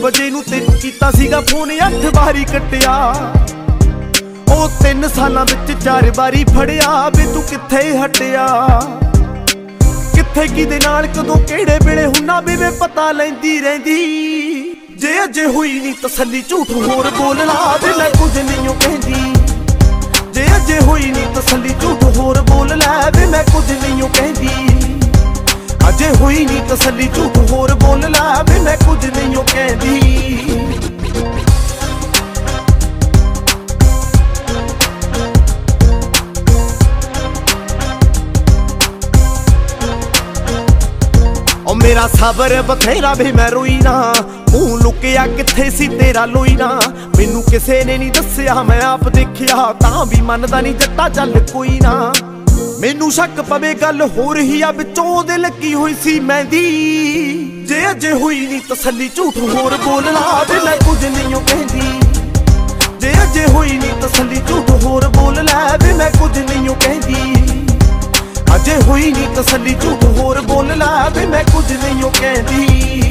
ਵਜੇ ਨੂੰ ਤੈਨੂੰ ਕੀਤਾ ਸੀਗਾ ਫੋਨ 8 ਵਾਰੀ ਕੱਟਿਆ। ਉਹ 3 ਸਾਲਾਂ ਵਿੱਚ 4 ਵਾਰੀ ਫੜਿਆ ਵੇ ਤੂੰ ਕਿੱਥੇ ਹਟਿਆ। ਕਿੱਥੇ ਕਿਹਦੇ ਨਾਲ ਕਦੋਂ ਕਿਹੜੇ ਵੇਲੇ ਹੁੰਨਾ ਵੇ ਪਤਾ ਲੈਂਦੀ ਰਹਿੰਦੀ। ਜੇ ਅਜੇ ਹੋਈ ਨਹੀਂ ਤਸੱਲੀ ਝੂਠ ਹੋਰ ਬੋਲਣਾ ਵੇ ਮੈਂ ਕੁਝ ਨਹੀਂ ਕਹਿੰਦੀ। ਜੇ ਅਜੇ ਹੋਈ ਨਹੀਂ ਤਸੱਲੀ ਝੂਠ ਹੋਰ ਬੋਲ ਲੈ ਵੇ ਮੈਂ ਕੁਝ ਨਹੀਂ ਕਹਿੰਦੀ। ਅਜੇ ਹੋਈ ਨਹੀਂ ਤਸੱਲੀ ਝੂਠ ਹੋਰ ਬੋਲ ਲੈ ਵੇ ਮੈਂ ਕੁਝ ਨਹੀਂ ਕਹਿੰਦੀ। ਓ ਮੇਰਾ ਸਬਰ ਬਥੇਰਾ ਵੇ ਮੈਂ ਰੋਈ ਨਾ। ਮੂੰਹ ਲੁਕਿਆ ਕਿੱਥੇ ਸੀ ਤੇਰਾ ਲੋਈ ਨਾ। ਮੈਨੂੰ ਕਿਸੇ ਨੇ ਨਹੀਂ ਦੱਸਿਆ ਮੈਂ ਆਪ ਦੇਖਿਆ ਤਾਂ ਵੀ ਮੰਨਦਾ ਨਹੀਂ ਜੱਟਾ ਚੱਲ ਕੋਈ ਨਾ। ਮੈਨੂੰ ਸ਼ੱਕ ਪਵੇ ਗੱਲ ਹੋ ਰਹੀ ਆ ਵਿੱਚੋਂ ਦੇ ਲੱਗੀ ਹੋਈ ਸੀ ਮਹਿੰਦੀ। ਜੇ ਅਜੇ ਹੋਈ ਨਹੀਂ ਤਸੱਲੀ ਝੂਠ ਹੋਰ ਬੋਲਣਾ ਵੇ ਮੈਂ ਕੁਝ ਨਹੀਂ ਕਹਿੰਦੀ। ਜੇ ਅਜੇ ਹੋਈ ਨਹੀਂ ਤਸੱਲੀ ਝੂਠ ਹੋਰ ਬੋਲ ਲੈ ਵੇ ਮੈਂ ਕੁਝ ਨਹੀਂ ਕਹਿੰਦੀ। ਅਜੇ ਹੋਈ ਨਹੀਂ ਤਸੱਲੀ ਝੂਠ ਹੋਰ ਬੋਲ ਲੈ ਵੇ ਮੈਂ ਕੁਝ ਨਹੀਂ ਕਹਿੰਦੀ।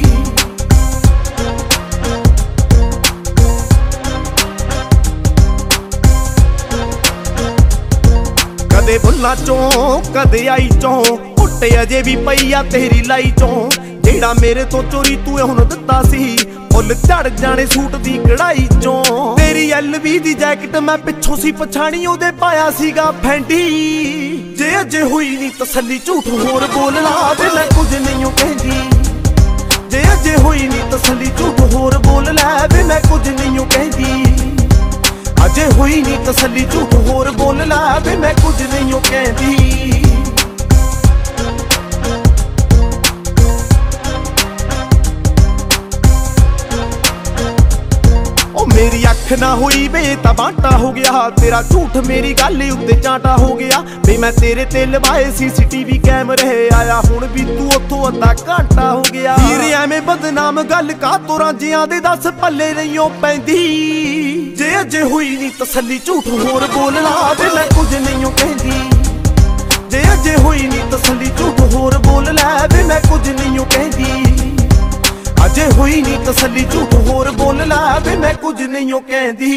ਕਦੇ ਬੁੱਲਾਂ ਚੋਂ ਕਦੇ ਆਈ ਚੋਂ ਉੱਟੇ ਅਜੇ ਵੀ ਪਈ ਆ ਤੇਰੀ ਲਾਈ ਚੋਂ। ਜਿਹੜਾ ਮੇਰੇ ਤੋਂ ਚੋਰੀ ਤੂੰ ਹੁਣ ਦਿੱਤਾ ਸੀ ਫੁੱਲ ਝੜ ਜਾਣੇ ਸੂਟ ਦੀ ਕਢਾਈ ਚੋਂ। ਤੇਰੀ LV ਦੀ ਜੈਕਟ ਮੈਂ ਪਿੱਛੋਂ ਸੀ ਪਛਾਣੀ ਉਹਦੇ ਪਾਇਆ ਸੀਗਾ ਫੈਂਡੀ। ਜੇ ਅਜੇ ਹੋਈ ਨਹੀਂ ਤਸੱਲੀ ਝੂਠ ਹੋਰ ਬੋਲਣਾ ਵੇ ਮੈਂ ਕੁਝ ਨਹੀਂ ਕਹਿੰਦੀ। ਜੇ ਅਜੇ ਹੋਈ ਨਹੀਂ ਤਸੱਲੀ ਝੂਠ ਹੋਰ ਬੋਲ ਲੈ ਵੇ ਮੈਂ ਕੁਝ ਨਹੀਂ ਕਹਿੰਦੀ। ਅਜੇ ਹੋਈ ਨਹੀਂ ਤਸੱਲੀ ਝੂਠ ਹੋਰ ਬੋਲ ਲੈ ਵੇ ਮੈਂ ਕੁਝ ਨਹੀਂ ਕਹਿੰਦੀ। ਉਹ ਮੇਰੀ ਅੱਖ ਨਾ ਹੋਈ ਵੇ ਤਾਂ ਬਾਂਟਾ ਹੋ ਗਿਆ। ਤੇਰਾ ਝੂਠ ਮੇਰੀ ਗੱਲ ਉੱਤੇ ਚਾਂਟਾ ਹੋ ਗਿਆ ਵੇ। ਮੈਂ ਤੇਰੇ ਤੇ ਲਵਾਏ CCTV ਕੈਮਰੇ ਆਇਆ ਹੁਣ ਵੀ ਤੂੰ ਉੱਥੋਂ ਅੱਧਾ ਘੰਟਾ ਹੋ ਗਿਆ। ਵੀਰ ਐਵੇਂ ਬਦਨਾਮ ਗੱਲ ਕਾ ਤੋਂ ਰਾਂਝਿਆਂ ਦੇ ਦੱਸ ਪੱਲੇ ਨਹੀਂ ਪੈਂਦੀ। ਜੇ ਅਜੇ ਹੋਈ ਨਹੀਂ ਤਸੱਲੀ ਝੂਠ ਹੋਰ ਬੋਲਣਾ ਵੇ ਮੈਂ ਕੁਝ ਨਹੀਂ ਕਹਿੰਦੀ। ਜੇ ਅਜੇ ਹੋਈ ਨਹੀਂ ਤਸੱਲੀ ਝੂਠ ਹੋਰ ਬੋਲ ਲੈ ਵੇ ਮੈਂ ਕੁਝ ਨਹੀਂ ਕਹਿੰਦੀ। ਅਜੇ ਹੋਈ ਨਹੀਂ ਤਸੱਲੀ ਝੂਠ ਹੋਰ ਬੋਲ ਲੈ ਵੇ ਮੈਂ ਕੁਝ ਨਹੀਂ ਕਹਿੰਦੀ।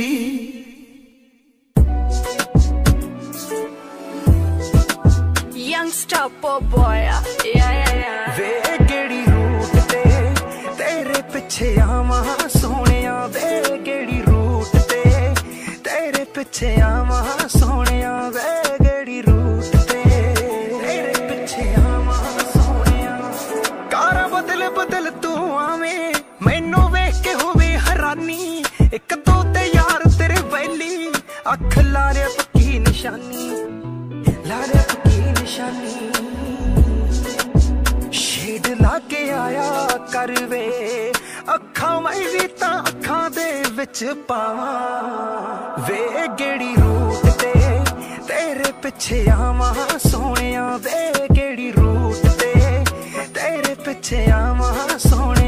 Youngster pop boy, yeah. ਵੇ ਕਿਹੜੀ ਰੂਟ ਤੇ ਤੇਰੇ ਪਿੱਛੇ ਆਵਾਂ ਸੋਹਣਿਆ। ਵੇ ਕਿਹੜੀ ਰੂਟ ਤੇ ਤੇਰੇ ਪਿੱਛੇ ਆਵਾਂ ਸੋਹਣਿਆ। ਵੇ ਕਿਹੜੀ ਰੂਟ ਤੇ ਤੇਰੇ ਪਿੱਛੇ ਆਵਾਂ ਸੋਹਣਿਆ। ਕਾਰਾਂ ਬਦਲ ਬਦਲ ਤੂੰ ਆਵੇਂ ਮੈਨੂੰ ਵੇਖ ਕੇ ਹੋਵੇ ਹੈਰਾਨੀ। ਇੱਕ ਦੋ ਤੇ ਯਾਰ ਤੇਰੇ ਵੈਲੀ ਅੱਖ ਲਾਰੇ ਪੱਕੀ ਨਿਸ਼ਾਨੀ। ਲਾਰੇ ਪੱਕੀ ਨਿਸ਼ਾਨੀ। ਸ਼ੇਡ ਲਾ ਕੇ ਆਇਆ ਕਰ ਵੇ ਅੱਖਾਂ ਮੈਂ ਵੀ ਤਾਂ ਅੱਖਾਂ ਦੇ ਵਿੱਚ ਪਾਵਾਂ। ਵੇ ਕਿਹੜੀ ਰੂਟ ਤੇ ਤੇਰੇ ਪਿੱਛੇ ਆਵਾਂ ਸੋਹਣਿਆ। ਵੇ ਕਿਹੜੀ ਰੂਟ ਤੇ ਤੇਰੇ ਪਿੱਛੇ ਆਵਾਂ ਸੋਹਣਿਆ।